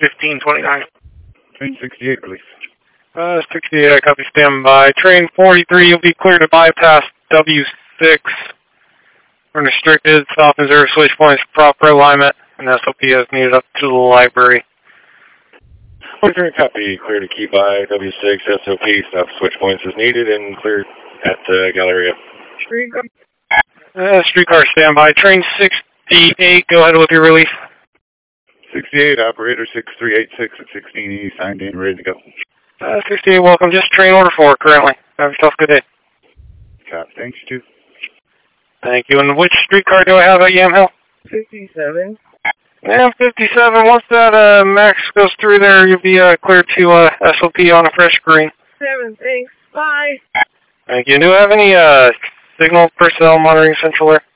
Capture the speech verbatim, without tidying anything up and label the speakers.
Speaker 1: fifteen twenty-nine.
Speaker 2: Train sixty-eight, release.
Speaker 1: Uh, sixty-eight, I copy, stand by. Train forty-three, you'll be clear to bypass W six. Unrestricted, stop and zero switch points, proper alignment, and S O P is needed up to the library.
Speaker 2: forty-three, copy. Clear to keep by W six, S O P, stop switch points as needed, and clear at uh, Galleria.
Speaker 1: Streetcar. Uh, streetcar, stand by. Train sixty-eight, go ahead with your release.
Speaker 2: sixty-eight, operator six three eight six at sixteen E, signed in, ready to go.
Speaker 1: Uh, sixty-eight, welcome. Just train order four currently. Have yourself a good day.
Speaker 2: Copy, thanks, you too.
Speaker 1: Thank you. And which streetcar do I have at Yamhill?
Speaker 3: fifty-seven.
Speaker 1: Yeah, fifty-seven. Once that uh, max goes through there, you'll be uh, clear to uh, S O P on a fresh green.
Speaker 3: Seven, thanks. Bye.
Speaker 1: Thank you. Do you have any uh, signal personnel monitoring central there?